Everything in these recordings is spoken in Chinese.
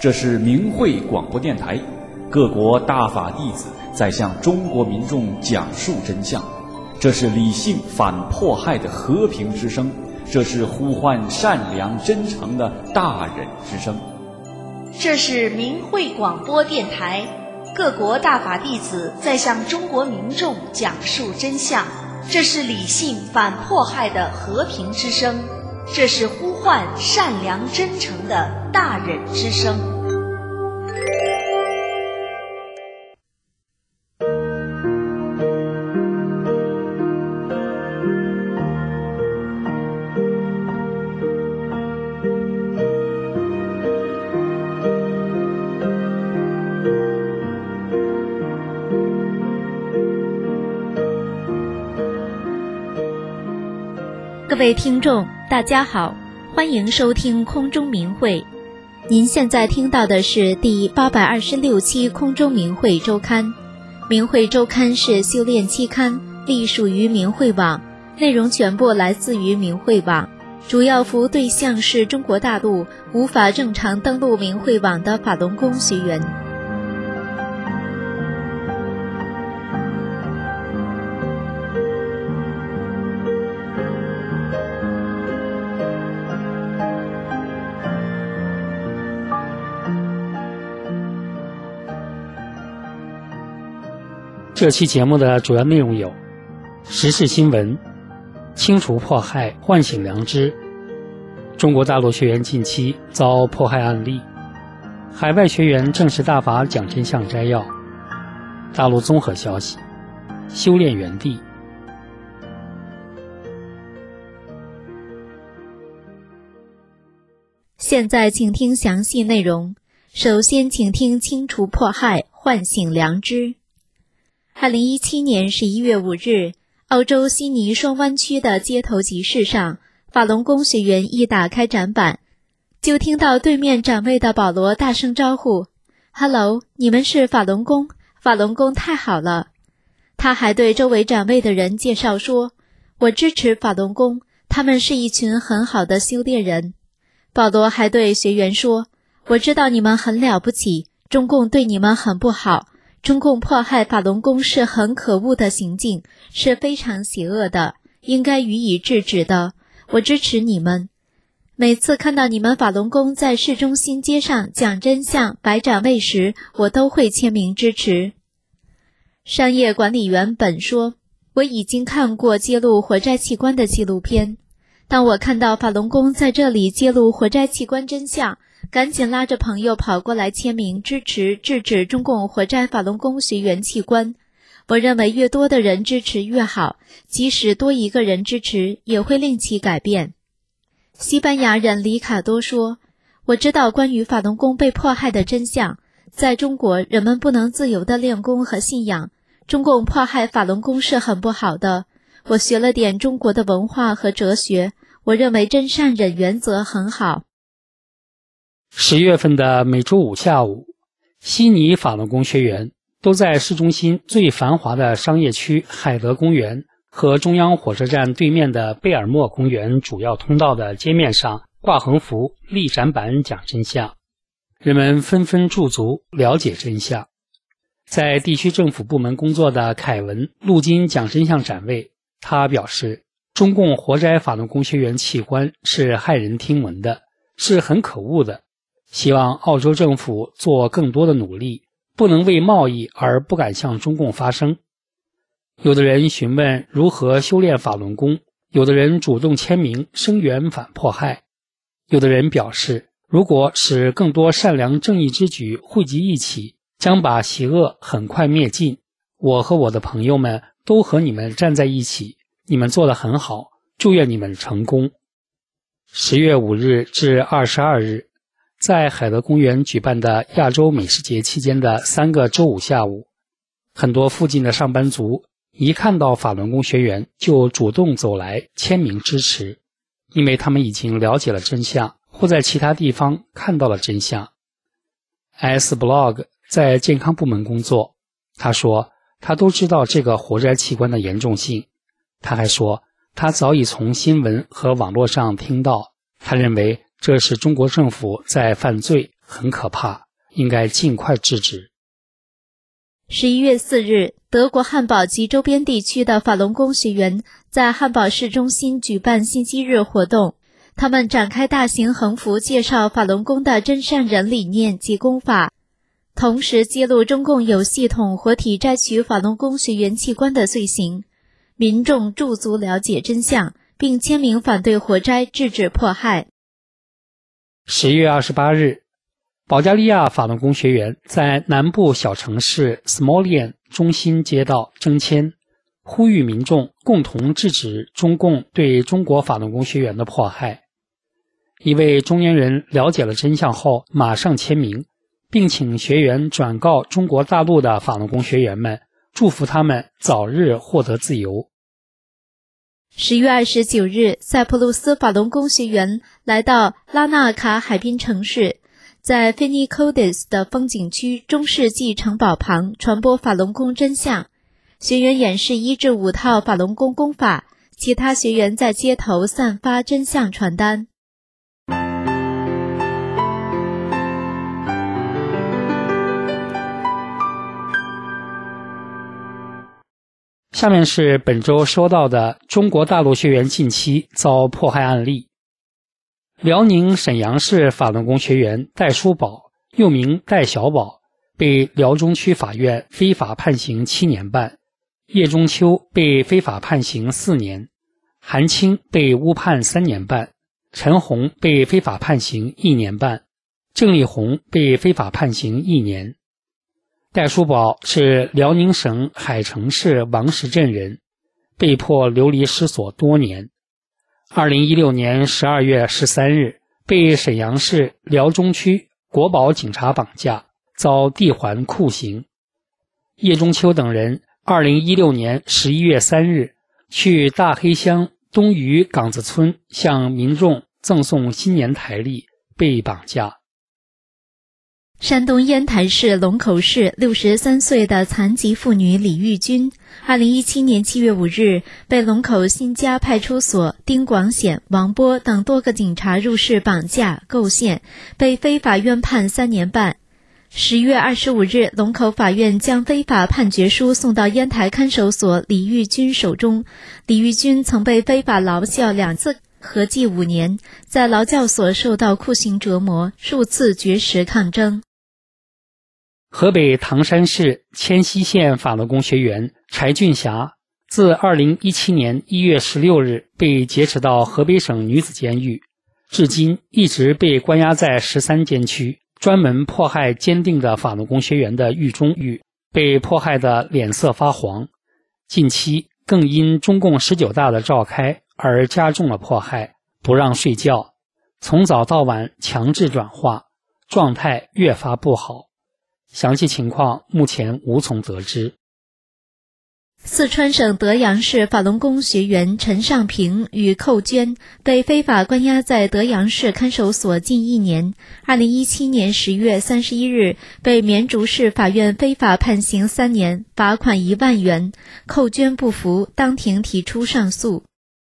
这是明慧广播电台，各国大法弟子在向中国民众讲述真相。这是理性反迫害的和平之声，这是呼唤善良真诚的大忍之声。 这是明慧广播电台，各国大法弟子在向中国民众讲述真相。这是理性反迫害的和平之声，这是呼唤善良真诚的大忍之声。 各位听众大家好，欢迎收听空中明慧。您现在听到的是第826期空中明慧周刊。明慧周刊是修炼期刊，隶属于明慧网，内容全部来自于明慧网，主要服务对象是中国大陆无法正常登录明慧网的法轮功学员。 这期节目的主要内容有：时事新闻、清除迫害，唤醒良知；中国大陆学员近期遭迫害案例；海外学员正式大法讲真相摘要；大陆综合消息；修炼园地。 现在请听详细内容。首先请听清除迫害，唤醒良知。2017年11月5日，澳洲悉尼双湾区的街头集市上，法轮功学员一打开展板，就听到对面展位的保罗大声招呼 ：“Hello， 你们是法轮功，法轮功太好了。”他还对周围展位的人介绍说：“我支持法轮功，他们是一群很好的修炼人。”保罗还对学员说：“我知道你们很了不起，中共对你们很不好。中共迫害法轮功是很可恶的行径，是非常邪恶的，应该予以制止的。我支持你们。每次看到你们法轮功在市中心街上讲真相、摆展位时，我都会签名支持。”商业管理员本说：“我已经看过揭露活摘器官的纪录片，当我看到法轮功在这里揭露活摘器官真相，赶紧拉着朋友跑过来签名支持制止中共活摘法轮功学员器官。我认为越多的人支持越好，即使多一个人支持也会令其改变。”西班牙人里卡多说：“我知道关于法轮功被迫害的真相，在中国人们不能自由地练功和信仰，中共迫害法轮功是很不好的。我学了点中国的文化和哲学，我认为真善忍原则很好。 ”10月份的每周五下午，悉尼法轮功学员都在市中心最繁华的商业区海德公园和中央火车站对面的贝尔莫公园主要通道的街面上挂横幅、立展板讲真相，人们纷纷驻足了解真相。在地区政府部门工作的凯文路经讲真相展位，他表示，中共活摘法轮功学员器官是骇人听闻的，是很可恶的，希望澳洲政府做更多的努力，不能为贸易而不敢向中共发声。有的人询问如何修炼法轮功，有的人主动签名声援反迫害，有的人表示，如果使更多善良正义之举汇集一起，将把邪恶很快灭尽。我和我的朋友们都和你们站在一起，你们做得很好，祝愿你们成功。10月5日至22日，在海德公园举办的亚洲美食节期间的3个周五下午，很多附近的上班族一看到法轮功学员就主动走来签名支持，因为他们已经了解了真相，或在其他地方看到了真相。S Blog 在健康部门工作，他说他都知道这个活摘器官的严重性。他还说他早已从新闻和网络上听到，他认为这是中国政府在犯罪很可怕，应该尽快制止。 11月4日，德国汉堡及周边地区的法轮功学员在汉堡市中心举办信息日活动，他们展开大型横幅，介绍法轮功的真善忍理念及功法，同时揭露中共有系统活体摘取法轮功学员器官的罪行。民众驻足了解真相，并签名反对活摘，制止迫害。 10月28日，保加利亚法轮功学员在南部小城市 Smolyan 中心街道征签，呼吁民众共同制止中共对中国法轮功学员的迫害。一位中年人了解了真相后马上签名，并请学员转告中国大陆的法轮功学员们，祝福他们早日获得自由。 10月29日，塞浦路斯法轮功学员来到拉纳卡海滨城市，在菲尼科迪斯的风景区中世纪城堡旁传播法轮功真相。学员演示1至5套法轮功功法，其他学员在街头散发真相传单。 下面是本周收到的中国大陆学员近期遭迫害案例。辽宁沈阳市法轮功学员戴书宝，又名戴小宝，被辽中区法院非法判刑7年半，叶中秋被非法判刑4年，韩青被误判3年半，陈红被非法判刑1年半，郑丽红被非法判刑1年。戴书宝是辽宁省海城市王石镇人，被迫流离失所多年。2016年12月13日，被沈阳市辽中区国保警察绑架，遭地环酷刑。叶中秋等人2016年11月3日，去大黑乡东隅岗子村向民众赠送新年台历，被绑架。 山东烟台市龙口市63岁的残疾妇女李玉君，2017年7月5日被龙口新家派出所、丁广显、王波等多个警察入室绑架、构陷，被非法院判3年半。10月25日，龙口法院将非法判决书送到烟台看守所李玉君手中。李玉君曾被非法劳教2次，合计5年，在劳教所受到酷刑折磨，数次绝食抗争。 河北唐山市迁西县法轮功学员柴俊霞，自2017年1月16日被劫持到河北省女子监狱，至今一直被关押在13监区，专门迫害坚定的法轮功学员的狱中狱，被迫害得脸色发黄。近期更因中共19大的召开而加重了迫害，不让睡觉，从早到晚强制转化，状态越发不好。详细情况目前无从得知。 四川省德阳市法轮功学员陈尚平与寇娟被非法关押在德阳市看守所近1年，2017年10月31日被绵竹市法院非法判刑3年，罚款1万元。寇娟不服，当庭提出上诉。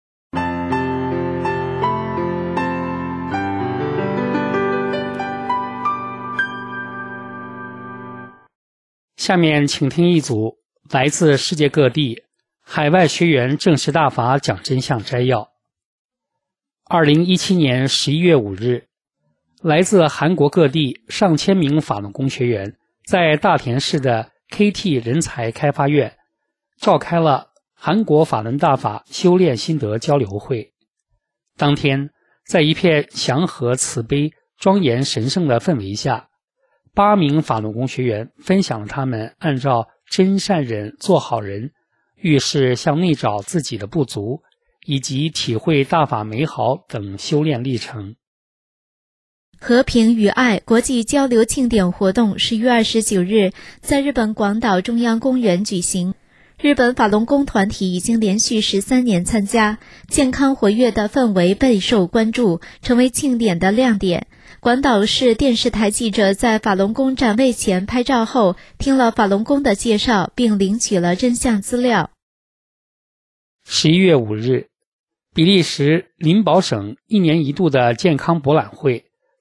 下面请听一组来自世界各地海外学员正式大法讲真相摘要。2017年11月5日，来自韩国各地上千名法轮功学员在大田市的 KT 人才开发院召开了韩国法轮大法修炼心得交流会。当天，在一片祥和慈悲、庄严神圣的氛围下，8名法轮功学员分享了他们按照真善忍做好人，遇事向内找自己的不足，以及体会大法美好等修炼历程。 和平与爱国际交流庆典活动10月29日在日本广岛中央公园举行。日本法轮功团体已经连续13年参加，健康活跃的氛围备受关注，成为庆典的亮点。广岛市电视台记者在法轮功展位前拍照后，听了法轮功的介绍，并领取了真相资料。 11月5日，比利时林堡省1年1度的健康博览会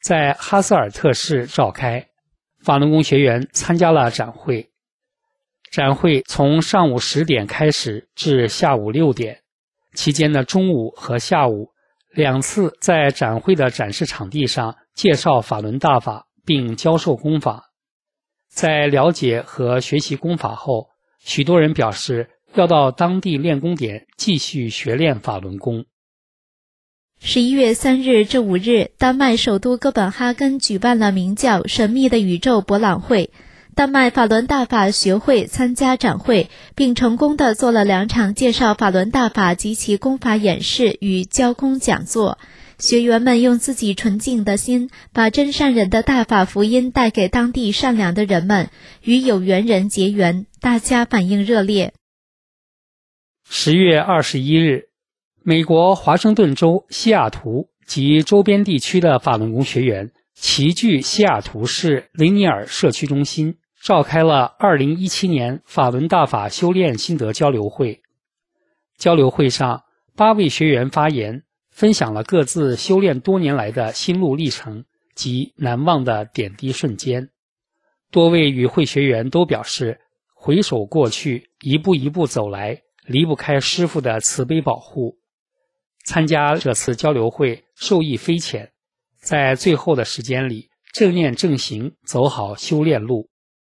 在哈斯尔特市召开，法轮功学员参加了展会。展会从上午10点开始至下午6点，期间的中午和下午2次在展会的展示场地上介绍法轮大法并教授功法。在了解和学习功法后，许多人表示要到当地练功点继续学练法轮功。 11月3日至5日，丹麦首都哥本哈根举办了名叫“神秘的宇宙”博览会。丹麦法轮大法学会参加展会，并成功地做了2场介绍法轮大法及其功法演示与教功讲座。学员们用自己纯净的心，把真善忍的大法福音带给当地善良的人们，与有缘人结缘，大家反应热烈。 10月21日，美国华盛顿州西雅图及周边地区的法轮功学员齐聚西雅图市雷尼尔社区中心，召开了2017年法轮大法修炼心得交流会。交流会上，8位学员发言，分享了各自修炼多年来的心路历程及难忘的点滴瞬间。多位与会学员都表示，回首过去，一步一步走来，离不开师父的慈悲保护。参加这次交流会受益匪浅，在最后的时间里，正念正行，走好修炼路。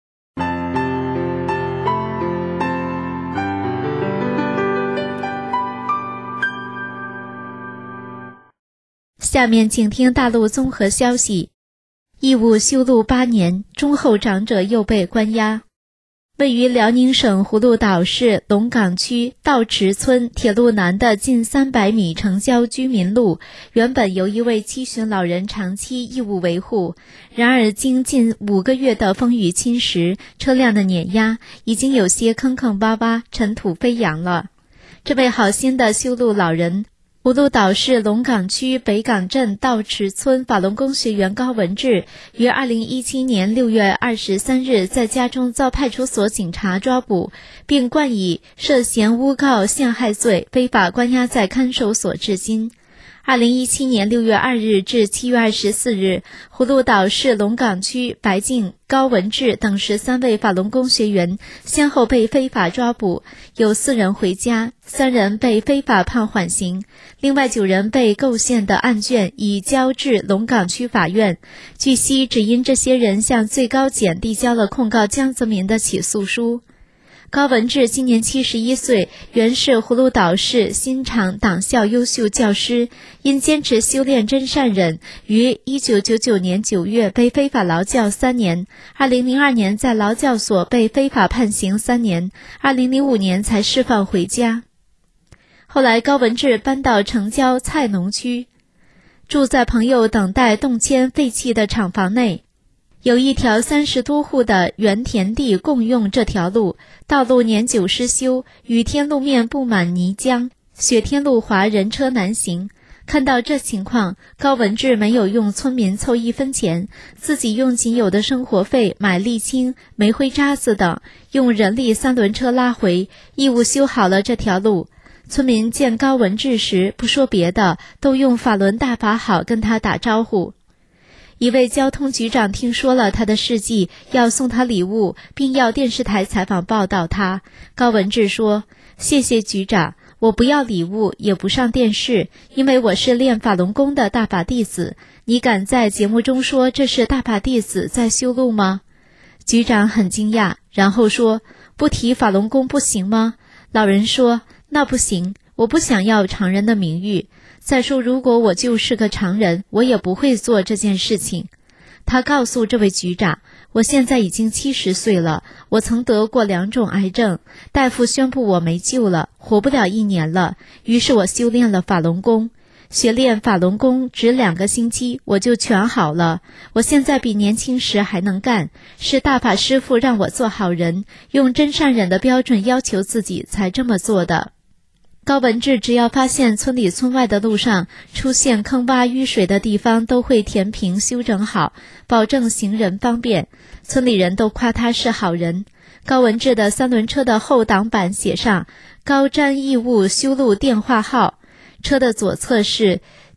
下面请听大陆综合消息。义务修路8年，忠厚长者又被关押。位于辽宁省葫芦岛市龙岗区道池村铁路南的近300米城郊居民路，原本由一位七旬老人长期义务维护，然而经近5个月的风雨侵蚀，车辆的碾压，已经有些坑坑洼洼，尘土飞扬了。这位好心的修路老人，葫芦岛市龙岗区北岗镇道池村法轮功学员高文志于2017年6月23日在家中遭派出所警察抓捕，并冠以涉嫌诬告陷害罪非法关押在看守所至今。2017年6月2日至7月24日，葫芦岛市龙岗区白敬、高文志等13位法轮功学员先后被非法抓捕，有4人回家，3人被非法判缓刑，另外9人被构陷的案卷已交至龙岗区法院。据悉，只因这些人向最高检递交了控告江泽民的起诉书。高文志今年71岁，原是葫芦岛市新厂党校优秀教师，因坚持修炼真善忍，于1999年9月被非法劳教3年，2002年在劳教所被非法判刑3年，2005年才释放回家。后来高文志搬到城郊菜农区，住在朋友等待动迁废弃的厂房内。有一条30多户的原田地共用这条路，道路年久失修，雨天路面布满泥浆，雪天路滑，人车难行。看到这情况，高文志没有用村民凑1分钱，自己用仅有的生活费买沥青、煤灰渣子等，用人力3轮车拉回，义务修好了这条路。村民见高文志时，不说别的，都用法轮大法好跟他打招呼。一位交通局长听说了他的事迹，要送他礼物，并要电视台采访报道他。高文志说：“谢谢局长，我不要礼物，也不上电视，因为我是练法轮功的大法弟子。你敢在节目中说这是大法弟子在修路吗？”局长很惊讶，然后说：“不提法轮功不行吗？”老人说：“那不行，我不想要常人的名誉。再说，如果我就是个常人，我也不会做这件事情。”他告诉这位局长：“我现在已经70岁了，我曾得过2种癌症，大夫宣布我没救了，活不了1年了。于是我修炼了法轮功，学练法轮功只2个星期，我就全好了。我现在比年轻时还能干，是大法师父让我做好人，用真善忍的标准要求自己才这么做的。”高文志只要发现村里村外的路上出现坑洼淤水的地方，都会填平修整好，保证行人方便。村里人都夸他是好人。高文志的3轮车的后挡板写上高瞻义务修路电话号，车的左侧是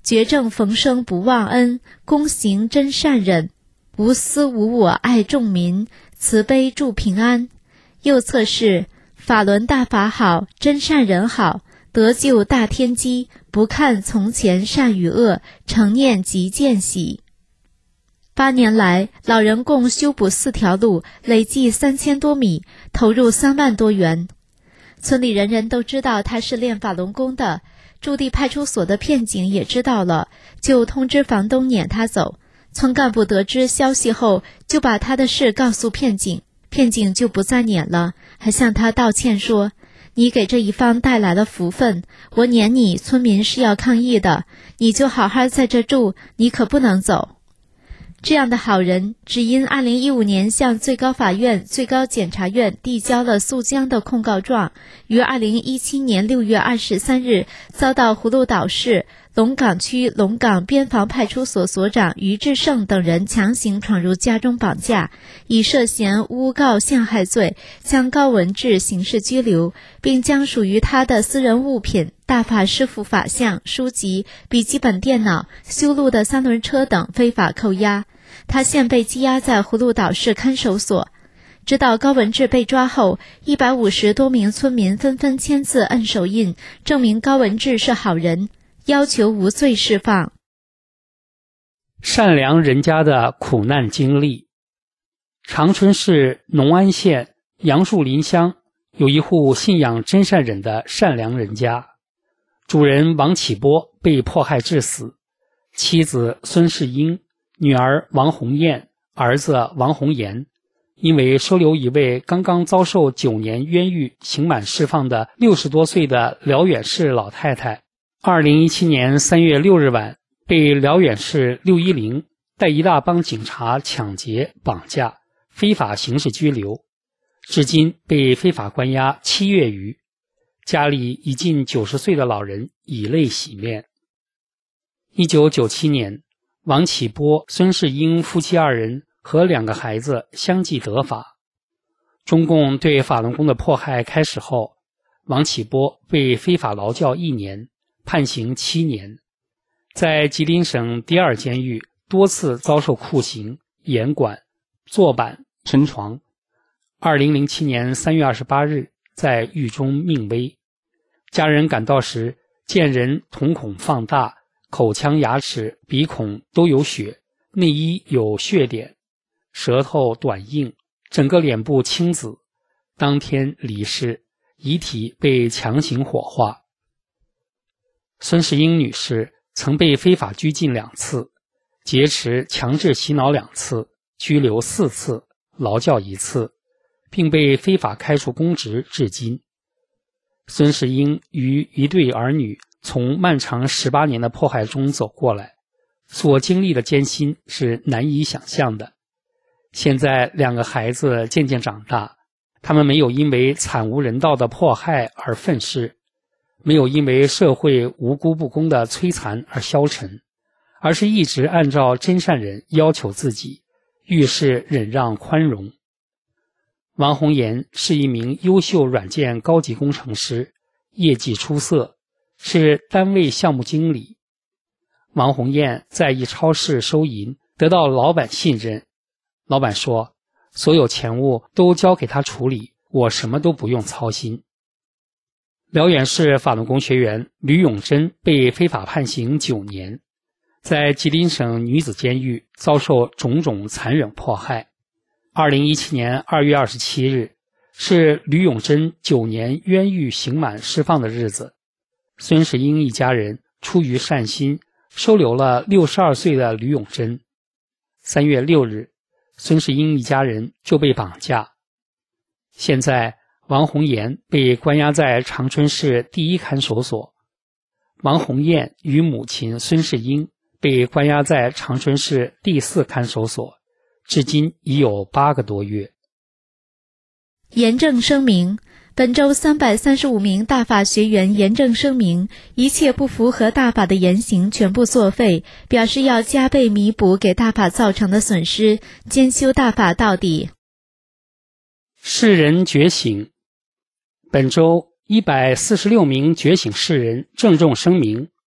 绝正逢生不忘恩，躬行真善忍，无私无我爱众民，慈悲助平安。右侧是法轮大法好，真善人好，得救大天机，不看从前善与恶，成念即见喜。8年来，老人共修补4条路，累计3000多米，投入3万多元。村里人人都知道他是练法轮功的，驻地派出所的片警也知道了，就通知房东撵他走。村干部得知消息后，就把他的事告诉片警，片警就不再撵了，还向他道歉说：“你给这一方带来了福分，我撵你，村民是要抗议的，你就好好在这住，你可不能走。”这样的好人，只因2015年向最高法院、最高检察院递交了诉江的控告状，于2017年6月23日遭到葫芦岛市龙岗区龙岗边防派出所所长于志胜等人强行闯入家中绑架，以涉嫌诬告陷害罪将高文志刑事拘留，并将属于他的私人物品大法师父法像、书籍、笔记本电脑、修路的3轮车等非法扣押。他现被羁押在葫芦岛市看守所。知道高文志被抓后，150多名村民纷纷签字摁手印，证明高文志是好人，要求无罪释放。 善良人家的苦难经历。长春市农安县杨树林乡有一户信仰真善忍的善良人家，主人王启波被迫害致死，妻子孙世英、女儿王红艳、儿子王红岩因为收留一位刚刚遭受9年冤狱刑满释放的60多岁的辽远市老太太，2017年3月6日晚被辽远市610带一大帮警察抢劫、绑架、非法刑事拘留，至今被非法关押7月余。家里已近90岁的老人以泪洗面。1997年，王启波、孙世英夫妻2人和2个孩子相继得法。中共对法轮功的迫害开始后，王启波被非法劳教1年，判刑7年，在吉林省第2监狱多次遭受酷刑、严管、坐板、沉床。2007年3月28日在狱中命危。家人赶到时，见人瞳孔放大，口腔、牙齿、鼻孔都有血，内衣有血点，舌头短硬，整个脸部青紫。当天离世，遗体被强行火化。孙世英女士曾被非法拘禁2次，劫持强制洗脑2次，拘留4次，劳教1次，并被非法开除公职至今。孙世英与一对儿女从漫长18年的迫害中走过来，所经历的艰辛是难以想象的。现在2个孩子渐渐长大，他们没有因为惨无人道的迫害而愤世，没有因为社会无辜不公的摧残而消沉，而是一直按照真善忍要求自己，遇事忍让宽容。王红岩是一名优秀软件高级工程师，业绩出色，是单位项目经理。王红艳在一超市收银，得到老板信任。老板说，所有钱务都交给他处理，我什么都不用操心。辽源市法轮功学员吕永珍被非法判刑9年，在吉林省女子监狱遭受种种残忍迫害。2017年2月27日是吕永珍9年冤狱刑满释放的日子。孙世英一家人出于善心，收留了62岁的吕永珍。3月6日，孙世英一家人就被绑架。现在，王红岩被关押在长春市第1看守所，王红艳与母亲孙世英被关押在长春市第4看守所，至今已有8个多月。 严正声明，本周335名大法学员严正声明，一切不符合大法的言行全部作废，表示要加倍弥补给大法造成的损失，坚修大法到底。 世人觉醒。本周146名觉醒世人郑重声明，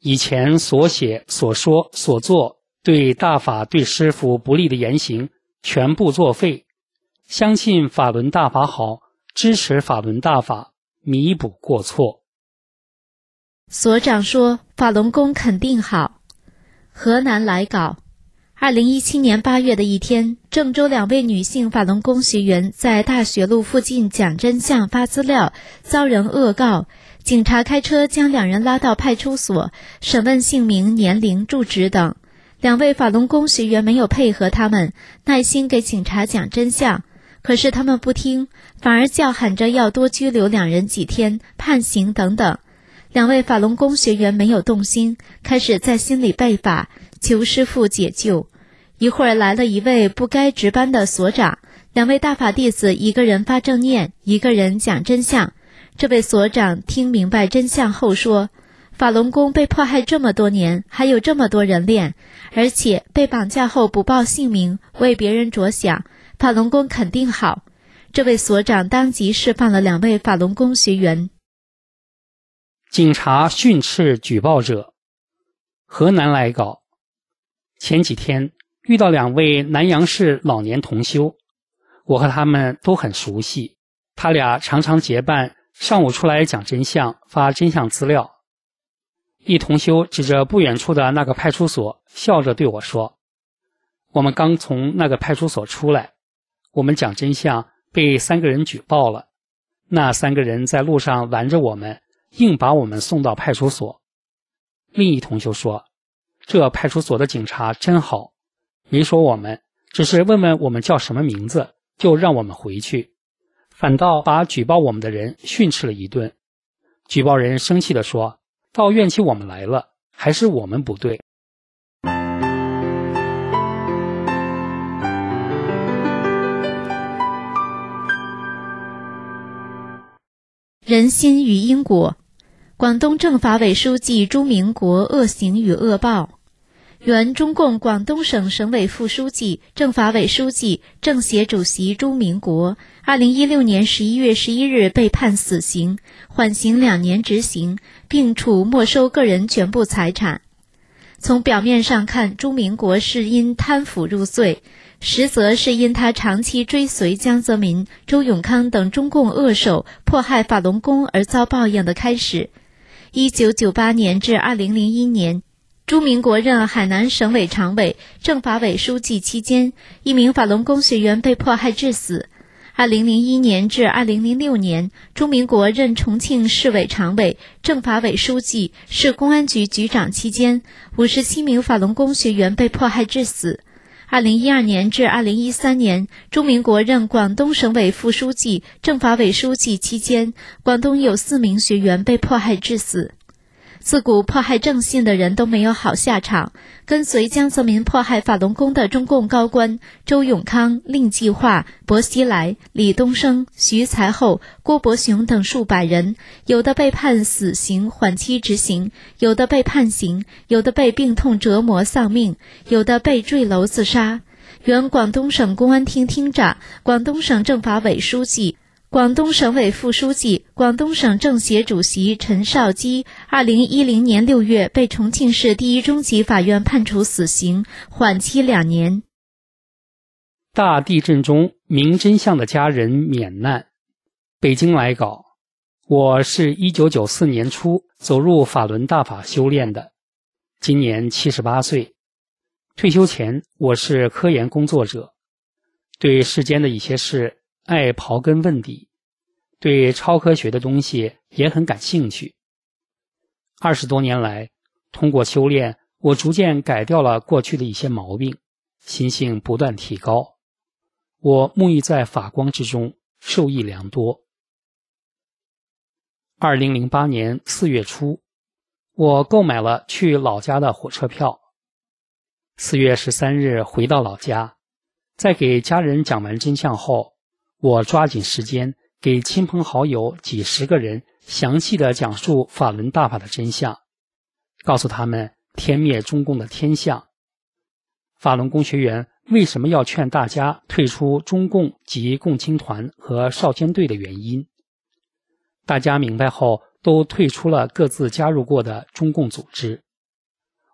以前所写、所说、所做对大法对师父不利的言行全部作废，相信法轮大法好，支持法轮大法，弥补过错。 所长说法轮功肯定好。河南来稿，2017年8月的一天，郑州2位女性法轮功学员在大学路附近讲真相发资料，遭人恶告，警察开车将2人拉到派出所，审问姓名、年龄、住址等。2位法轮功学员没有配合他们，耐心给警察讲真相，可是他们不听，反而叫喊着要多拘留2人几天，判刑等等。2位法轮功学员没有动心，开始在心里背法，求师父解救。一会儿来了一位不该值班的所长，2位大法弟子一个人发正念，一个人讲真相。这位所长听明白真相后说，法轮功被迫害这么多年，还有这么多人练，而且被绑架后不报姓名，为别人着想，法轮功肯定好。这位所长当即释放了2位法轮功学员。 警察训斥举报者。河南来稿，前几天遇到2位南阳市老年同修，我和他们都很熟悉，他俩常常结伴上午出来讲真相，发真相资料。一同修指着不远处的那个派出所，笑着对我说，我们刚从那个派出所出来，我们讲真相被3个人举报了，那3个人在路上拦着我们，硬把我们送到派出所。另一同修说，这派出所的警察真好，没说我们，只是问问我们叫什么名字，就让我们回去，反倒把举报我们的人训斥了一顿。举报人生气地说，倒怨起我们来了，还是我们不对。 人心与因果。广东政法委书记朱明国恶行与恶报。原中共广东省省委副书记、政法委书记、政协主席朱明国2016年11月11日被判死刑，缓刑2年执行，并处没收个人全部财产。从表面上看，朱明国是因贪腐入罪，实则是因他长期追随江泽民、周永康等中共恶手迫害法轮功而遭报应的开始。1998年至2001年，朱明国任海南省委常委、政法委书记期间，一名法轮功学员被迫害致死。2001年至2006年，朱明国任重庆市委常委、政法委书记、市公安局局长期间，57名法轮功学员被迫害致死。2012年至2013年，朱明国任广东省委副书记、政法委书记期间，广东有4名学员被迫害致死。自古迫害正信的人都没有好下场，跟随江泽民迫害法轮功的中共高官周永康、令计划、薄熙来、李东生、徐才厚、郭伯雄等数百人，有的被判死刑缓期执行，有的被判刑，有的被病痛折磨丧命，有的被坠楼自杀。原广东省公安厅厅长、广东省政法委书记、广东省委副书记、广东省政协主席陈少基2010年6月被重庆市第一中级法院判处死刑，缓期2年。 大地震中明真相的家人免难。北京来稿，我是1994年初走入法轮大法修炼的，今年78岁。退休前我是科研工作者，对世间的一些事爱刨根问底，对超科学的东西也很感兴趣。20多年来，通过修炼，我逐渐改掉了过去的一些毛病，心性不断提高。我沐浴在法光之中，受益良多。2008年4月初，我购买了去老家的火车票。4月13日回到老家，在给家人讲完真相后，我抓紧时间给亲朋好友几十个人详细地讲述法轮大法的真相，告诉他们天灭中共的天象，法轮功学员为什么要劝大家退出中共及共青团和少先队的原因。大家明白后都退出了各自加入过的中共组织。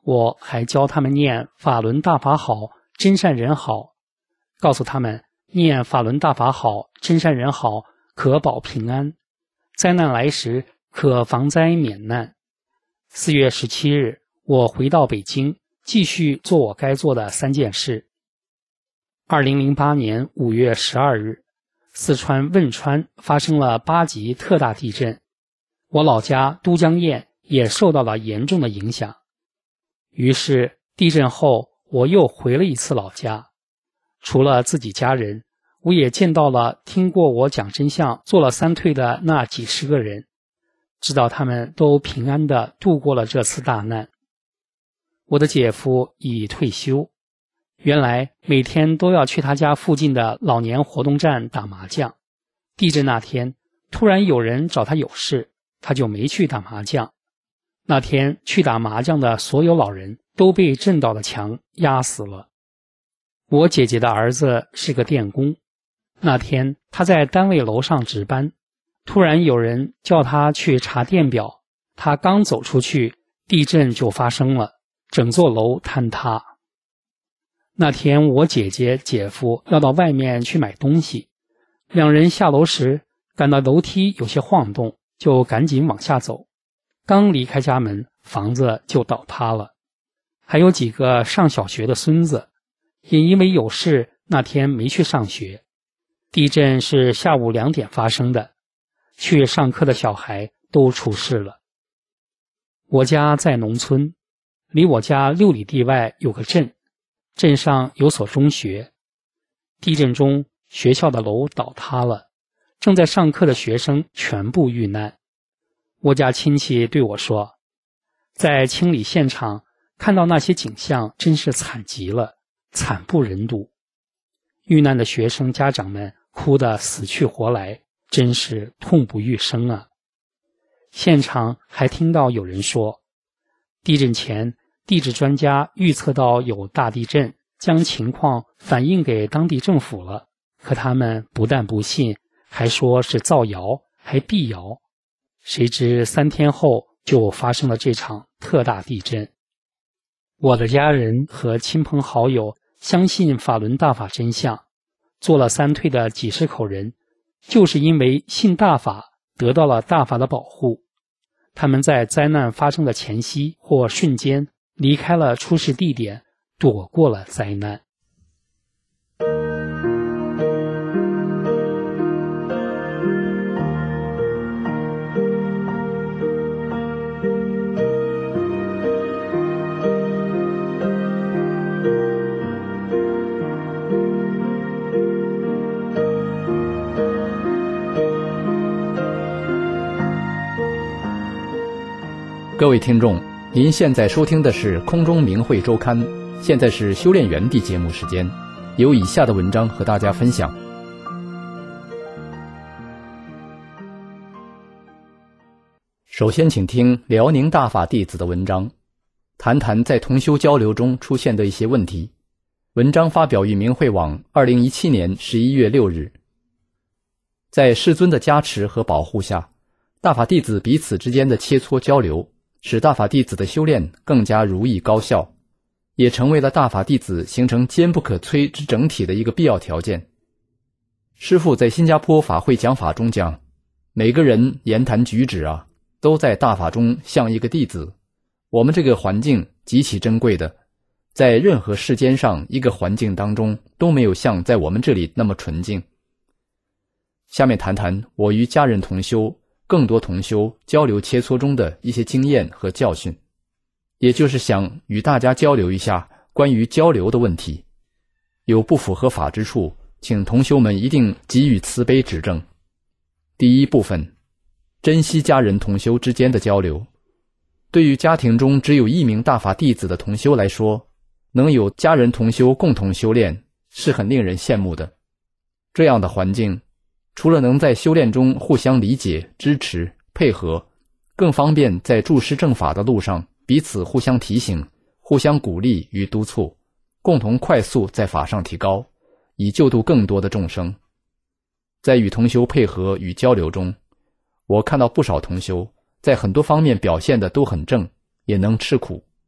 我还教他们念法轮大法好，真善人好，告诉他们念法轮大法好，真善人好，可保平安，灾难来时可防灾免难。4月17日，我回到北京，继续做我该做的3件事。2008年5月12日，四川汶川发生了8级特大地震，我老家都江堰也受到了严重的影响。于是地震后，我又回了一次老家，除了自己家人，我也见到了听过我讲真相做了3退的那几十个人，知道他们都平安地度过了这次大难。我的姐夫已退休，原来每天都要去他家附近的老年活动站打麻将。地震那天，突然有人找他有事，他就没去打麻将。那天去打麻将的所有老人都被震倒的墙压死了。我姐姐的儿子是个电工，那天他在单位楼上值班，突然有人叫他去查电表，他刚走出去，地震就发生了，整座楼坍塌。那天我姐姐姐夫要到外面去买东西，两人下楼时感到楼梯有些晃动，就赶紧往下走，刚离开家门，房子就倒塌了。还有几个上小学的孙子也因为有事，那天没去上学。地震是下午2点发生的，去上课的小孩都出事了。我家在农村，离我家6里地外有个镇，镇上有所中学。地震中学校的楼倒塌了，正在上课的学生全部遇难。我家亲戚对我说，在清理现场看到那些景象真是惨极了，惨不忍睹。遇难的学生家长们哭得死去活来，真是痛不欲生啊。现场还听到有人说，地震前地质专家预测到有大地震，将情况反映给当地政府了，可他们不但不信，还说是造谣，还辟谣。谁知3天后就发生了这场特大地震。我的家人和亲朋好友相信法轮大法真相，做了3退的几十口人，就是因为信大法，得到了大法的保护。他们在灾难发生的前夕或瞬间离开了出事地点，躲过了灾难。 各位听众，您现在收听的是空中明慧周刊，现在是修炼园地节目时间，有以下的文章和大家分享。首先请听辽宁大法弟子的文章，谈谈在同修交流中出现的一些问题。文章发表于明慧网2017年11月6日。在师尊的加持和保护下，大法弟子彼此之间的切磋交流，使大法弟子的修炼更加如意高效，也成为了大法弟子形成坚不可摧之整体的一个必要条件。师父在新加坡法会讲法中讲，每个人言谈举止都在大法中像一个弟子。我们这个环境极其珍贵的，在任何世间上一个环境当中都没有像在我们这里那么纯净。下面谈谈我与家人同修更多同修交流切磋中的一些经验和教训，也就是想与大家交流一下关于交流的问题。有不符合法之处，请同修们一定给予慈悲指正。第一部分，珍惜家人同修之间的交流。对于家庭中只有1名大法弟子的同修来说，能有家人同修共同修炼是很令人羡慕的。这样的环境除了能在修炼中互相理解、支持、配合，更方便在助师正法的路上彼此互相提醒、互相鼓励与督促，共同快速在法上提高，以救度更多的众生。在与同修配合与交流中，我看到不少同修在很多方面表现的都很正，也能吃苦，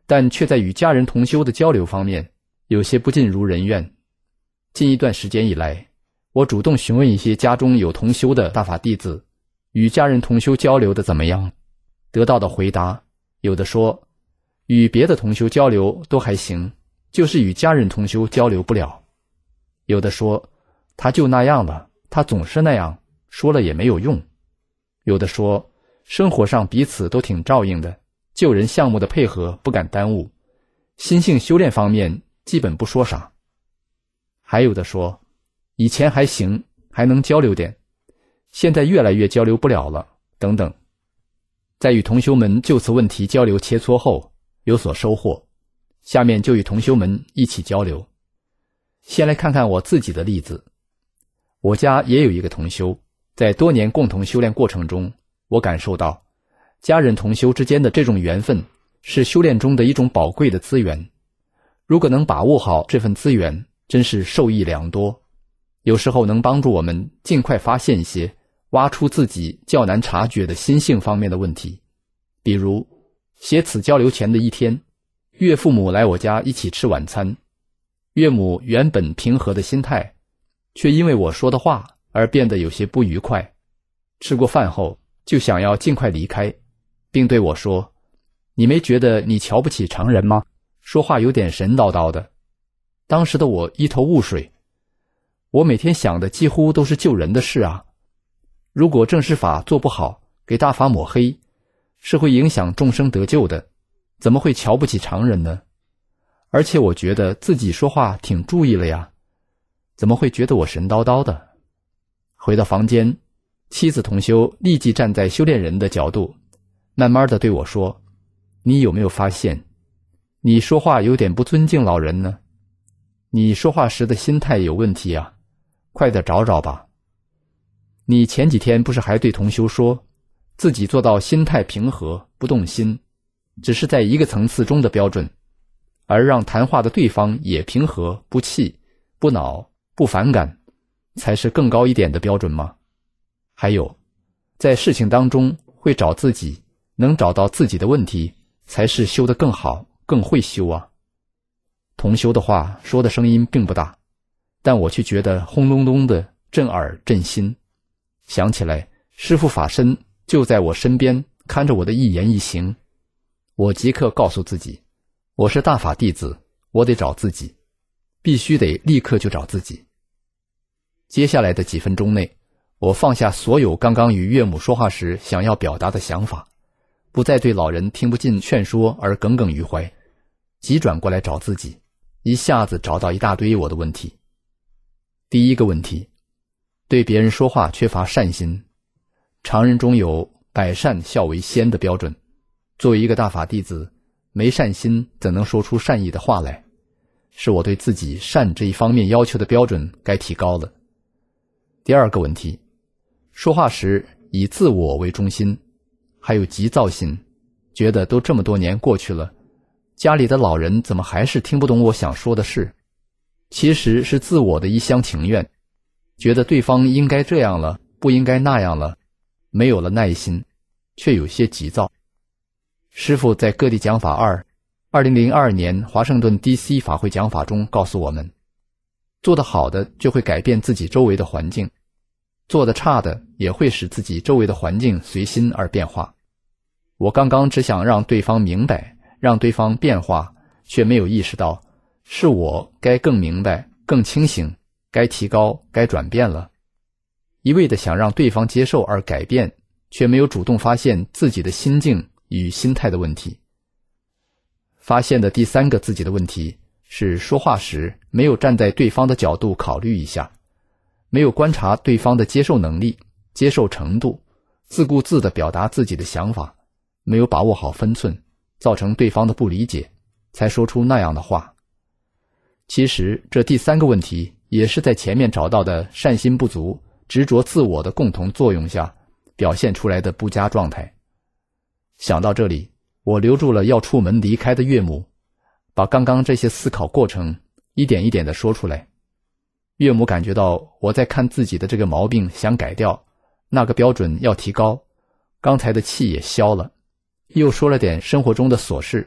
但却在与家人同修的交流方面有些不尽如人愿。近一段时间以来，我主动询问一些家中有同修的大法弟子，与家人同修交流的怎么样？得到的回答，有的说与别的同修交流都还行，就是与家人同修交流不了。有的说他就那样了，他总是那样，说了也没有用。有的说生活上彼此都挺照应的，救人项目的配合不敢耽误，心性修炼方面基本不说啥。还有的说以前还行，还能交流点，现在越来越交流不了了，等等。在与同修们就此问题交流切磋后有所收获，下面就与同修们一起交流。先来看看我自己的例子。我家也有一个同修，在多年共同修炼过程中，我感受到家人同修之间的这种缘分是修炼中的一种宝贵的资源，如果能把握好这份资源，真是受益良多。有时候能帮助我们尽快发现一些挖出自己较难察觉的心性方面的问题。比如写此交流前的一天，岳父母来我家一起吃晚餐，岳母原本平和的心态却因为我说的话而变得有些不愉快，吃过饭后就想要尽快离开，并对我说，你没觉得你瞧不起常人吗？说话有点神叨叨的。当时的我一头雾水，我每天想的几乎都是救人的事啊，如果正事法做不好，给大法抹黑，是会影响众生得救的，怎么会瞧不起常人呢？而且我觉得自己说话挺注意了呀，怎么会觉得我神叨叨的？回到房间，妻子同修立即站在修炼人的角度，慢慢地对我说，你有没有发现，你说话有点不尊敬老人呢？你说话时的心态有问题啊，快点找找吧。你前几天不是还对同修说，自己做到心态平和，不动心，只是在一个层次中的标准，而让谈话的对方也平和，不气，不恼，不反感，才是更高一点的标准吗？还有，在事情当中会找自己，能找到自己的问题，才是修得更好，更会修啊。同修的话说的声音并不大，但我却觉得轰隆隆的，震耳震心。想起来师父法身就在我身边，看着我的一言一行，我即刻告诉自己，我是大法弟子，我得找自己，必须得立刻就找自己。接下来的几分钟内，我放下所有刚刚与岳母说话时想要表达的想法，不再对老人听不进劝说而耿耿于怀，急转过来找自己，一下子找到一大堆我的问题。第一个问题，对别人说话缺乏善心。常人中有百善孝为先的标准，作为一个大法弟子，没善心怎能说出善意的话来？是我对自己善这一方面要求的标准该提高了。第二个问题，说话时以自我为中心，还有急躁心，觉得都这么多年过去了，家里的老人怎么还是听不懂我想说的事？其实是自我的一厢情愿，觉得对方应该这样了，不应该那样了，没有了耐心，却有些急躁。师父在各地讲法2002年华盛顿 DC 法会讲法中告诉我们，做得好的就会改变自己周围的环境，做得差的也会使自己周围的环境随心而变化。我刚刚只想让对方明白，让对方变化，却没有意识到是我该更明白，更清醒，该提高，该转变了。一味的想让对方接受而改变，却没有主动发现自己的心境与心态的问题。发现的第三个自己的问题是说话时没有站在对方的角度考虑一下，没有观察对方的接受能力、接受程度，自顾自地表达自己的想法，没有把握好分寸，造成对方的不理解，才说出那样的话。其实这第三个问题也是在前面找到的善心不足、执着自我的共同作用下表现出来的不佳状态。想到这里，我留住了要出门离开的岳母，把刚刚这些思考过程一点一点地说出来。岳母感觉到我在看自己的这个毛病，想改掉，那个标准要提高，刚才的气也消了，又说了点生活中的琐事，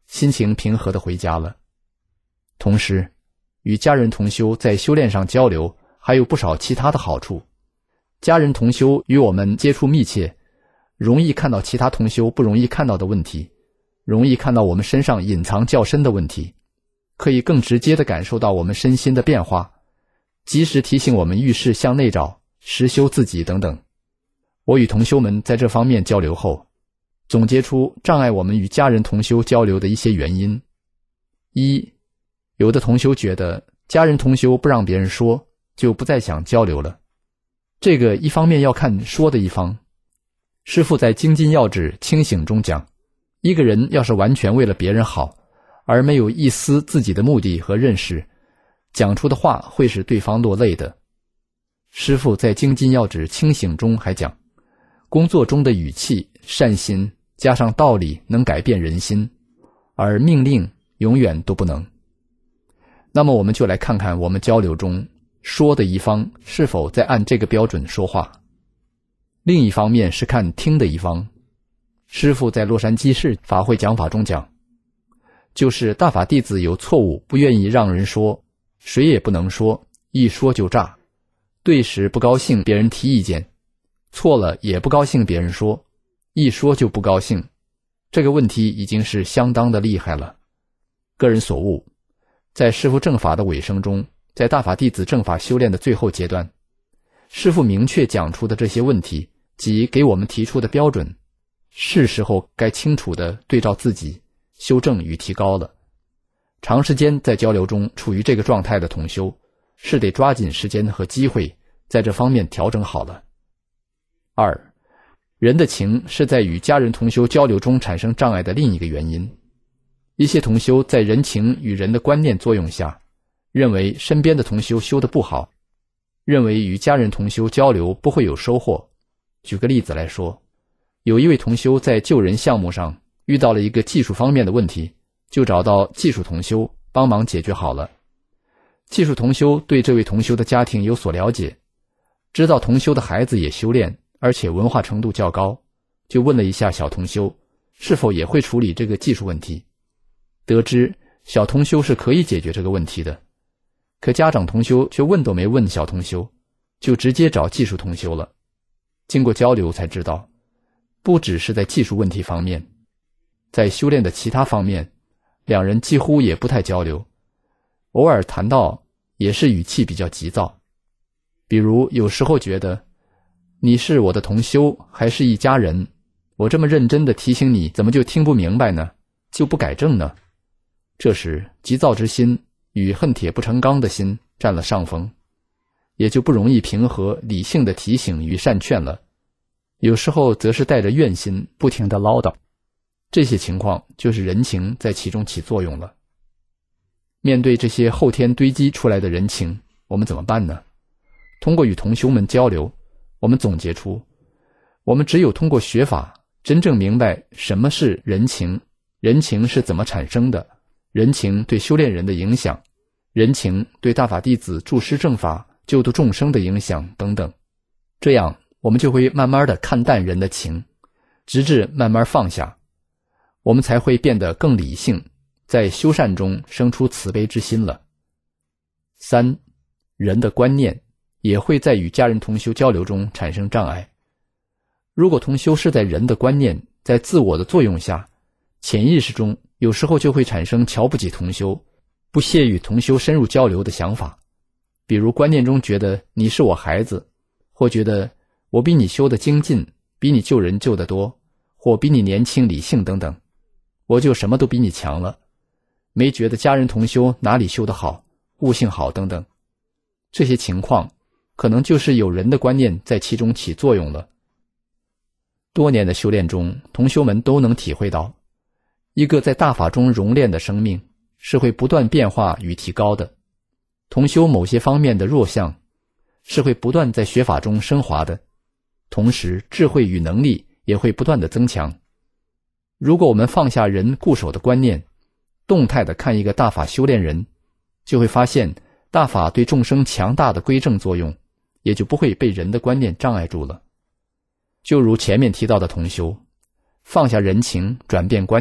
心情平和地回家了。同时，与家人同修在修炼上交流还有不少其他的好处。家人同修与我们接触密切，容易看到其他同修不容易看到的问题，容易看到我们身上隐藏较深的问题，可以更直接地感受到我们身心的变化，及时提醒我们遇事向内找，实修自己等等。我与同修们在这方面交流后，总结出障碍我们与家人同修交流的一些原因。一，有的同修觉得家人同修不让别人说，就不再想交流了。这个一方面要看说的一方。师父在精进要旨清醒中讲，一个人要是完全为了别人好，而没有一丝自己的目的和认识，讲出的话会使对方落泪的。师父在精进要旨清醒中还讲，工作中的语气、善心加上道理能改变人心，而命令永远都不能。那么我们就来看看我们交流中说的一方是否在按这个标准说话。另一方面是看听的一方。师父在洛杉矶市法会讲法中讲，就是大法弟子有错误不愿意让人说，谁也不能说，一说就炸，对时不高兴别人提意见，错了也不高兴别人说，一说就不高兴，这个问题已经是相当的厉害了。个人所悟，在师父正法的尾声中，在大法弟子正法修炼的最后阶段，师父明确讲出的这些问题及给我们提出的标准，是时候该清楚地对照自己修正与提高了。长时间在交流中处于这个状态的同修，是得抓紧时间和机会在这方面调整好了。二，人的情是在与家人同修交流中产生障碍的另一个原因。一些同修在人情与人的观念作用下，认为身边的同修修得不好，认为与家人同修交流不会有收获。举个例子来说，有一位同修在救人项目上遇到了一个技术方面的问题，就找到技术同修帮忙解决好了。技术同修对这位同修的家庭有所了解，知道同修的孩子也修炼，而且文化程度较高，就问了一下小同修是否也会处理这个技术问题。得知小同修是可以解决这个问题的，可家长同修却问都没问小同修，就直接找技术同修了。经过交流才知道，不只是在技术问题方面，在修炼的其他方面，两人几乎也不太交流，偶尔谈到也是语气比较急躁。比如有时候觉得你是我的同修还是一家人，我这么认真地提醒你怎么就听不明白呢，就不改正呢？这时急躁之心与恨铁不成钢的心占了上风，也就不容易平和理性的提醒与善劝了。有时候则是带着怨心不停地唠叨，这些情况就是人情在其中起作用了。面对这些后天堆积出来的人情，我们怎么办呢？通过与同修们交流，我们总结出，我们只有通过学法真正明白什么是人情，人情是怎么产生的，人情对修炼人的影响，人情对大法弟子助师正法救度众生的影响等等，这样我们就会慢慢地看淡人的情，直至慢慢放下，我们才会变得更理性，在修善中生出慈悲之心了。三，人的观念也会在与家人同修交流中产生障碍。如果同修是在人的观念在自我的作用下，潜意识中有时候就会产生瞧不起同修，不屑与同修深入交流的想法。比如观念中觉得你是我孩子，或觉得我比你修得精进，比你救人救得多，或比你年轻理性等等，我就什么都比你强了，没觉得家人同修哪里修得好，悟性好等等。这些情况可能就是有人的观念在其中起作用了。多年的修炼中，同修们都能体会到，一个在大法中熔炼的生命是会不断变化与提高的，同修某些方面的弱项是会不断在学法中升华的，同时智慧与能力也会不断的增强。如果我们放下人固守的观念，动态的看一个大法修炼人，就会发现大法对众生强大的归正作用，也就不会被人的观念障碍住了。就如前面提到的同修，放下人情转变观念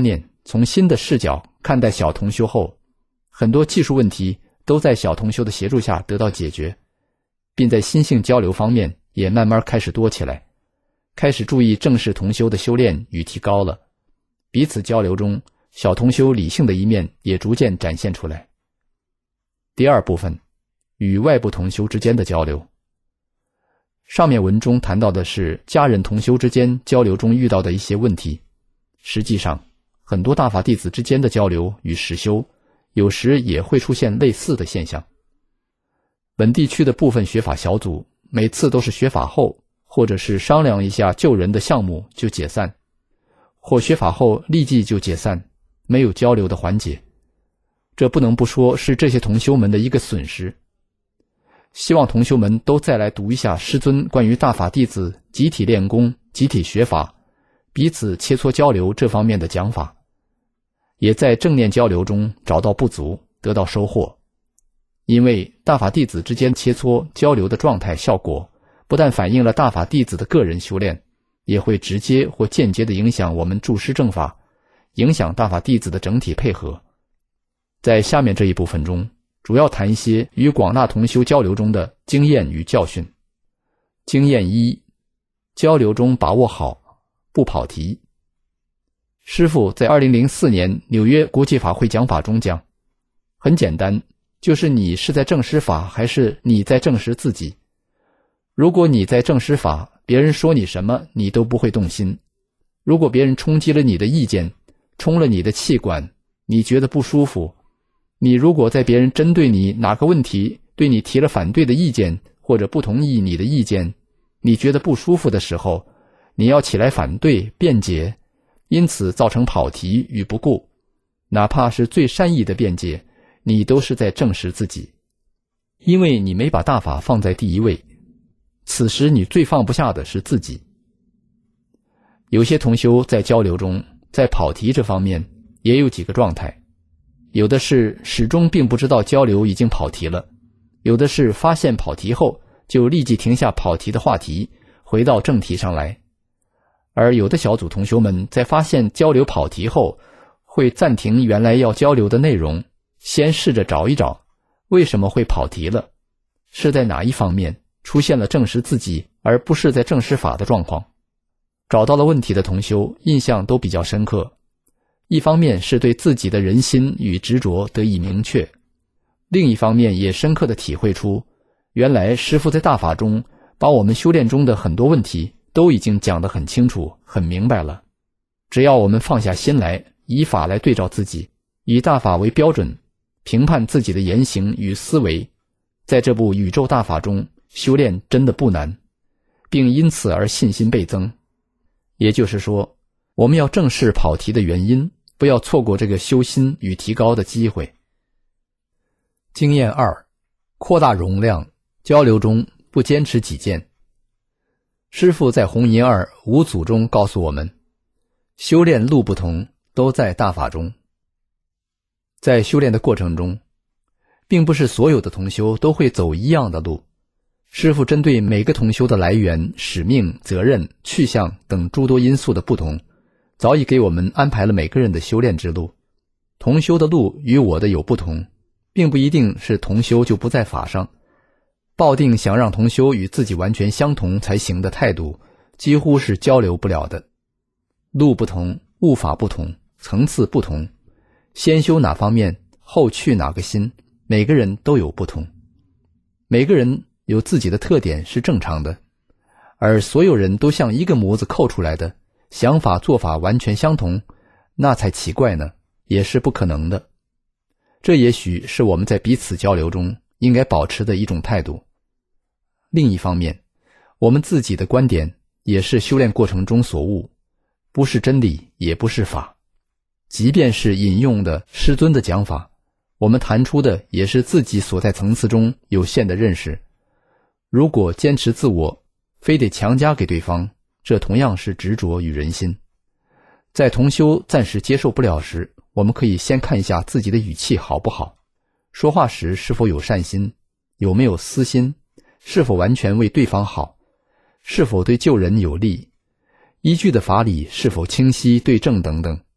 从新的视角看待小同修后，很多技术问题都在小同修的协助下得到解决，并在心性交流方面也慢慢开始多起来，开始注意正式同修的修炼与提高了。彼此交流中，小同修理性的一面也逐渐展现出来。第二部分，与外部同修之间的交流。上面文中谈到的是家人同修之间交流中遇到的一些问题，实际上很多大法弟子之间的交流与实修有时也会出现类似的现象。本地区的部分学法小组每次都是学法后或者是商量一下救人的项目就解散，或学法后立即就解散，没有交流的环节。这不能不说是这些同修们的一个损失。希望同修们都再来读一下师尊关于大法弟子集体练功、集体学法、彼此切磋交流这方面的讲法，也在正念交流中找到不足，得到收获。因为大法弟子之间切磋交流的状态效果，不但反映了大法弟子的个人修炼，也会直接或间接地影响我们注师正法，影响大法弟子的整体配合。在下面这一部分中，主要谈一些与广大同修交流中的经验与教训。经验一，交流中把握好，不跑题。师父在2004年纽约国际法会讲法中讲，很简单，就是你是在证实法还是你在证实自己。如果你在证实法，别人说你什么你都不会动心。如果别人冲击了你的意见，冲了你的气管，你觉得不舒服，你如果在别人针对你哪个问题对你提了反对的意见，或者不同意你的意见，你觉得不舒服的时候，你要起来反对辩解，因此造成跑题与不顾，哪怕是最善意的辩解，你都是在证实自己。因为你没把大法放在第一位，此时你最放不下的是自己。有些同修在交流中，在跑题这方面也有几个状态，有的是始终并不知道交流已经跑题了，有的是发现跑题后就立即停下跑题的话题，回到正题上来。而有的小组同修们在发现交流跑题后，会暂停原来要交流的内容，先试着找一找为什么会跑题了，是在哪一方面出现了证实自己而不是在证实法的状况。找到了问题的同修印象都比较深刻，一方面是对自己的人心与执着得以明确，另一方面也深刻地体会出，原来师父在大法中把我们修炼中的很多问题都已经讲得很清楚很明白了。只要我们放下心来，以法来对照自己，以大法为标准，评判自己的言行与思维，在这部宇宙大法中修炼真的不难，并因此而信心倍增。也就是说，我们要正视跑题的原因，不要错过这个修心与提高的机会。经验二，扩大容量，交流中不坚持己见。师父在红银二五祖中告诉我们，修炼路不同，都在大法中。在修炼的过程中，并不是所有的同修都会走一样的路。师父针对每个同修的来源、使命、责任、去向等诸多因素的不同，早已给我们安排了每个人的修炼之路。同修的路与我的有不同，并不一定是同修就不在法上。抱定想让同修与自己完全相同才行的态度，几乎是交流不了的。路不同，悟法不同，层次不同，先修哪方面，后去哪个心，每个人都有不同。每个人有自己的特点是正常的，而所有人都像一个模子扣出来的，想法做法完全相同，那才奇怪呢，也是不可能的。这也许是我们在彼此交流中应该保持的一种态度。另一方面，我们自己的观点也是修炼过程中所悟，不是真理，也不是法。即便是引用的师尊的讲法，我们谈出的也是自己所在层次中有限的认识。如果坚持自我，非得强加给对方，这同样是执着与人心。在同修暂时接受不了时，我们可以先看一下自己的语气好不好，说话时是否有善心，有没有私心，是否完全为对方好，是否对救人有利，依据的法理是否清晰对正等等。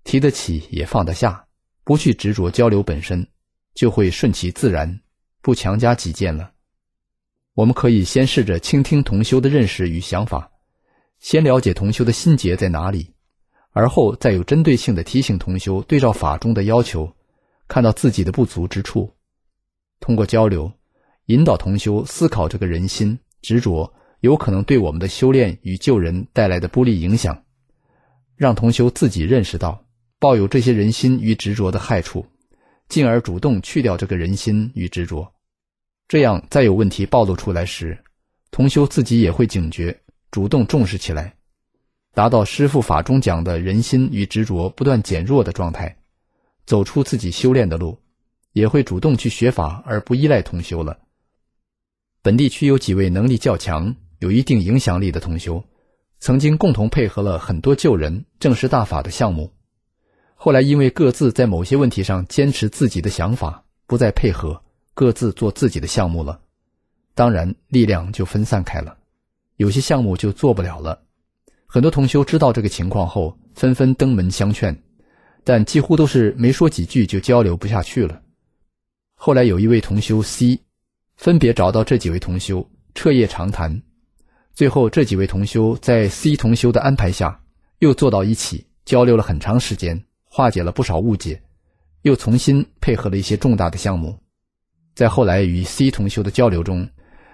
提得起也放得下，不去执着交流本身，就会顺其自然，不强加己见了。我们可以先试着倾听同修的认识与想法，先了解同修的心结在哪里，而后再有针对性地提醒同修对照法中的要求，看到自己的不足之处。通过交流，引导同修思考这个人心执着有可能对我们的修炼与救人带来的不利影响，让同修自己认识到抱有这些人心与执着的害处，进而主动去掉这个人心与执着。这样再有问题暴露出来时，同修自己也会警觉，主动重视起来，达到师父法中讲的人心与执着不断减弱的状态，走出自己修炼的路，也会主动去学法而不依赖同修了。本地区有几位能力较强、有一定影响力的同修，曾经共同配合了很多救人、证实大法的项目，后来因为各自在某些问题上坚持自己的想法，不再配合，各自做自己的项目了，当然力量就分散开了，有些项目就做不了了。很多同修知道这个情况后，纷纷登门相劝，但几乎都是没说几句就交流不下去了。后来有一位同修 C 分别找到这几位同修，彻夜长谈，最后这几位同修在 C 同修的安排下，又坐到一起交流了很长时间，化解了不少误解，又重新配合了一些重大的项目。在后来与 C 同修的交流中，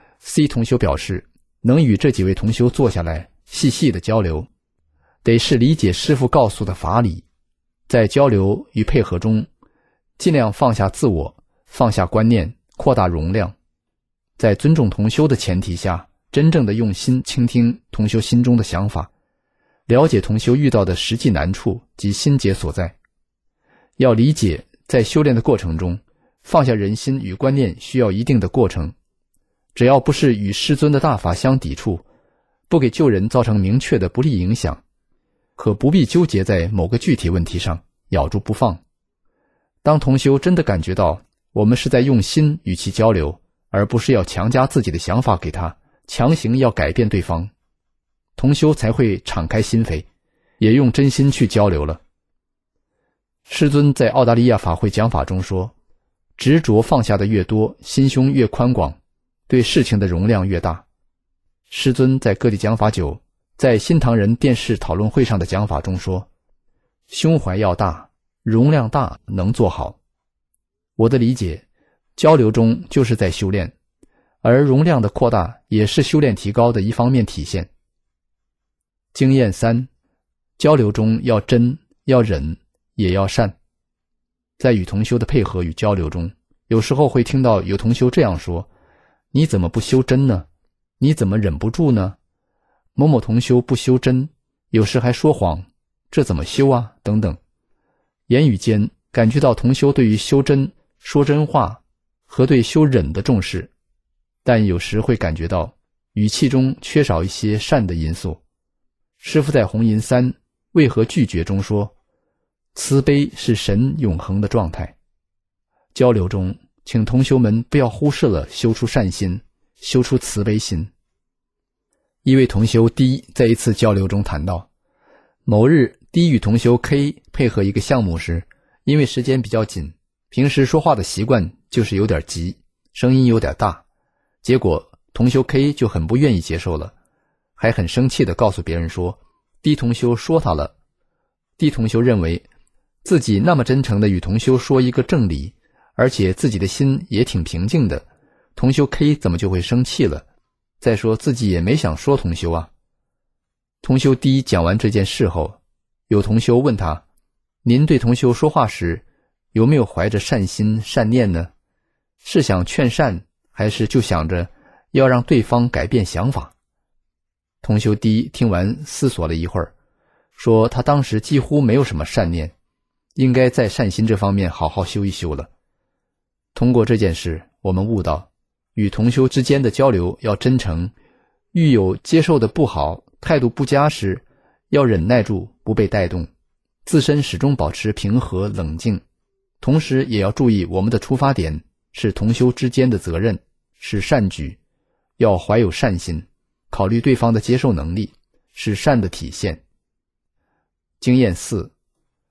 C 同修表示能与这几位同修坐下来细细的交流，得是理解师父告诉的法理，在交流与配合中尽量放下自我，放下观念，扩大容量，在尊重同修的前提下，真正的用心倾听同修心中的想法，了解同修遇到的实际难处及心结所在。要理解在修炼的过程中，放下人心与观念需要一定的过程，只要不是与师尊的大法相抵触，不给救人造成明确的不利影响，可不必纠结在某个具体问题上咬住不放。当同修真的感觉到我们是在用心与其交流，而不是要强加自己的想法给他，强行要改变对方，同修才会敞开心扉，也用真心去交流了。师尊在澳大利亚法会讲法中说，执着放下的越多，心胸越宽广，对事情的容量越大。师尊在各地讲法久，在新唐人电视讨论会上的讲法中说，胸怀要大，容量大，能做好。我的理解，交流中就是在修炼，而容量的扩大也是修炼提高的一方面体现。经验3，交流中要真，要忍，也要善。在与同修的配合与交流中，有时候会听到有同修这样说，你怎么不修真呢？你怎么忍不住呢？某某同修不修真，有时还说谎，这怎么修啊？等等。言语间感觉到同修对于修真、说真话和对修忍的重视，但有时会感觉到语气中缺少一些善的因素。师父在红银3为何拒绝中说，慈悲是神永恒的状态。交流中，请同修们不要忽视了修出善心，修出慈悲心。一位同修 D 在一次交流中谈到，某日 D 与同修 K 配合一个项目时，因为时间比较紧，平时说话的习惯就是有点急，声音有点大，结果同修 K 就很不愿意接受了，还很生气地告诉别人说 D 同修说他了。 D 同修认为自己那么真诚地与同修说一个正理，而且自己的心也挺平静的，同修 K 怎么就会生气了？再说自己也没想说同修啊。同修 D 讲完这件事后，有同修问他，您对同修说话时有没有怀着善心善念呢？是想劝善，还是就想着要让对方改变想法？同修 D 听完思索了一会儿，说他当时几乎没有什么善念，应该在善心这方面好好修一修了。通过这件事，我们悟到与同修之间的交流要真诚，遇有接受的不好、态度不佳时，要忍耐住不被带动，自身始终保持平和冷静，同时也要注意我们的出发点是同修之间的责任，是善举，要怀有善心，考虑对方的接受能力，是善的体现。经验4，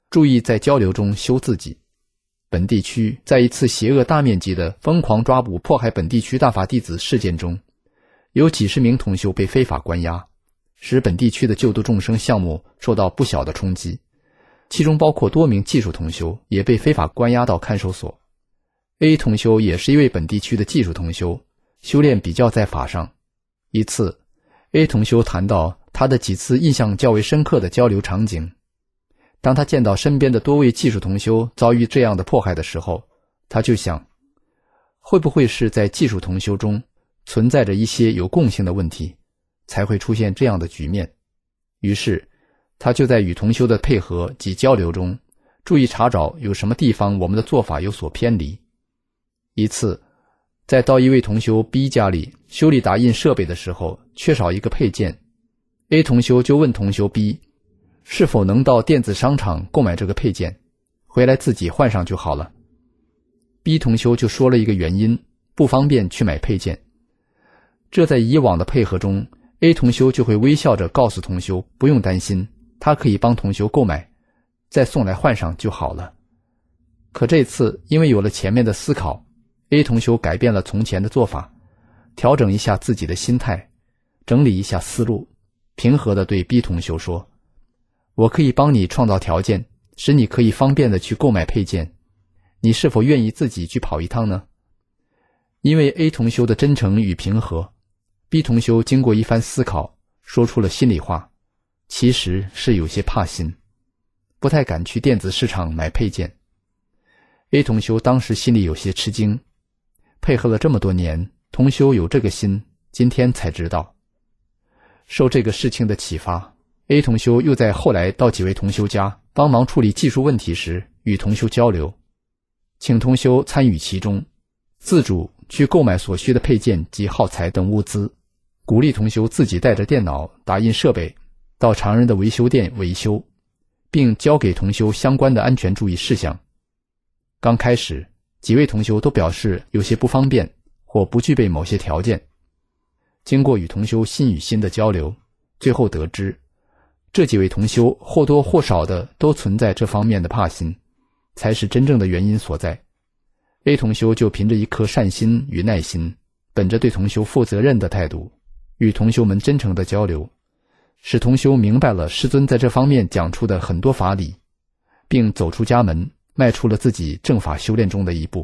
注意在交流中修自己。本地区在一次邪恶大面积的疯狂抓捕迫害本地区大法弟子事件中，有几十名同修被非法关押，使本地区的救度众生项目受到不小的冲击，其中包括多名技术同修也被非法关押到看守所。A 同修也是一位本地区的技术同修，修炼比较在法上。一次 A 同修谈到他的几次印象较为深刻的交流场景。当他见到身边的多位技术同修遭遇这样的迫害的时候，他就想，会不会是在技术同修中存在着一些有共性的问题，才会出现这样的局面。于是他就在与同修的配合及交流中，注意查找有什么地方我们的做法有所偏离。一次在到一位同修 B 家里修理打印设备的时候，缺少一个配件， A 同修就问同修 B 是否能到电子商场购买这个配件，回来自己换上就好了。 B 同修就说了一个原因，不方便去买配件。这在以往的配合中， A 同修就会微笑着告诉同修不用担心，他可以帮同修购买，再送来换上就好了。可这次因为有了前面的思考， A 同修改变了从前的做法，调整一下自己的心态，整理一下思路，平和地对 B 同修说，我可以帮你创造条件，使你可以方便地去购买配件，你是否愿意自己去跑一趟呢？因为 A 同修的真诚与平和， B 同修经过一番思考，说出了心里话，其实是有些怕心，不太敢去电子市场买配件。 A 同修当时心里有些吃惊，配合了这么多年，同修有这个心，今天才知道。受这个事情的启发， A 同修又在后来到几位同修家帮忙处理技术问题时，与同修交流，请同修参与其中，自主去购买所需的配件及耗材等物资，鼓励同修自己带着电脑、打印设备到常人的维修店维修，并教给同修相关的安全注意事项。刚开始，几位同修都表示有些不方便或不具备某些条件。经过与同修心与心的交流，最后得知，这几位同修或多或少的都存在这方面的怕心，才是真正的原因所在。A 同修就凭着一颗善心与耐心，本着对同修负责任的态度，与同修们真诚的交流，使同修明白了师尊在这方面讲出的很多法理，并走出家门，迈出了自己正法修炼中的一步。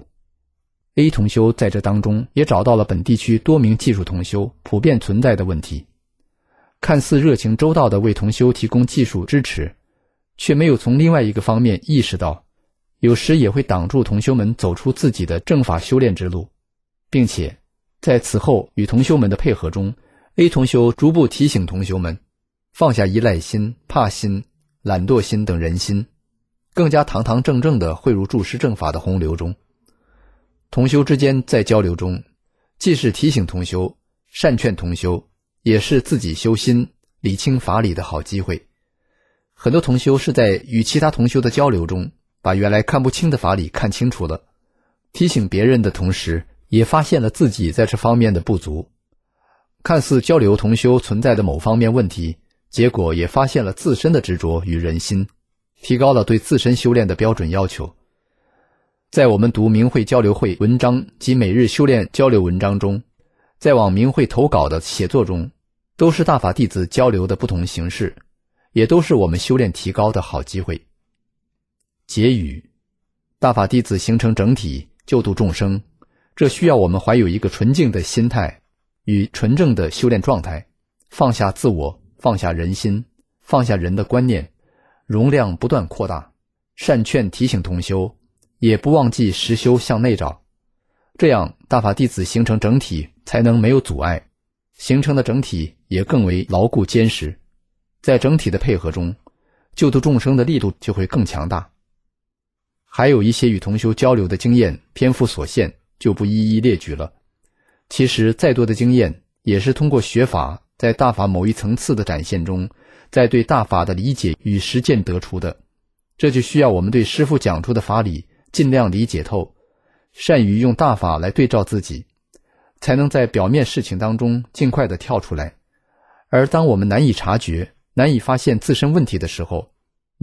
A 同修在这当中也找到了本地区多名技术同修普遍存在的问题，看似热情周到地为同修提供技术支持，却没有从另外一个方面意识到，有时也会挡住同修们走出自己的正法修炼之路。并且在此后与同修们的配合中， A 同修逐步提醒同修们放下依赖心、怕心、懒惰心等人心，更加堂堂正正地汇入注释正法的洪流中。同修之间在交流中，既是提醒同修、善劝同修，也是自己修心、理清法理的好机会。很多同修是在与其他同修的交流中，把原来看不清的法理看清楚了，提醒别人的同时，也发现了自己在这方面的不足。看似交流同修存在的某方面问题，结果也发现了自身的执着与人心，提高了对自身修炼的标准要求。在我们读明慧交流会文章及每日修炼交流文章中，在往明慧投稿的写作中，都是大法弟子交流的不同形式，也都是我们修炼提高的好机会。结语：大法弟子形成整体，救度众生，这需要我们怀有一个纯净的心态与纯正的修炼状态，放下自我，放下人心，放下人的观念，容量不断扩大，善劝提醒同修，也不忘记实修向内照，这样大法弟子形成整体才能没有阻碍，形成的整体也更为牢固坚实。在整体的配合中，救度众生的力度就会更强大。还有一些与同修交流的经验，篇幅所限，就不一一列举了。其实再多的经验，也是通过学法在大法某一层次的展现中，在对大法的理解与实践得出的。这就需要我们对师父讲出的法理尽量理解透，善于用大法来对照自己，才能在表面事情当中尽快地跳出来。而当我们难以察觉、难以发现自身问题的时候，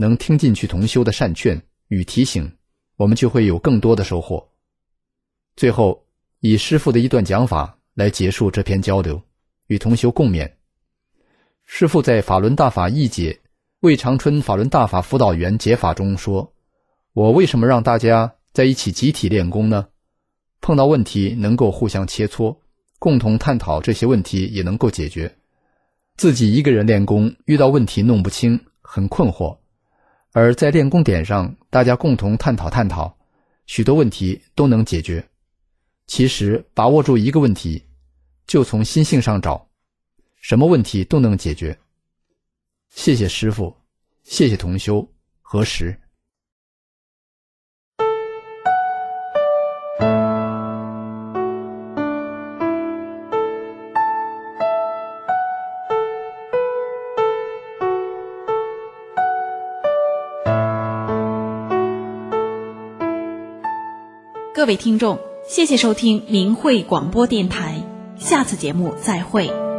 能听进去同修的善劝与提醒，我们就会有更多的收获。最后，以师父的一段讲法来结束这篇交流，与同修共勉。师父在法轮大法义解魏长春法轮大法辅导员解法中说，我为什么让大家在一起集体练功呢？碰到问题能够互相切磋，共同探讨这些问题也能够解决。自己一个人练功，遇到问题弄不清，很困惑，而在练功点上大家共同探讨，许多问题都能解决。其实把握住一个问题，就从心性上找，什么问题都能解决。谢谢师父，谢谢同修，何时。 各位听众，谢谢收听明慧广播电台，下次节目再会。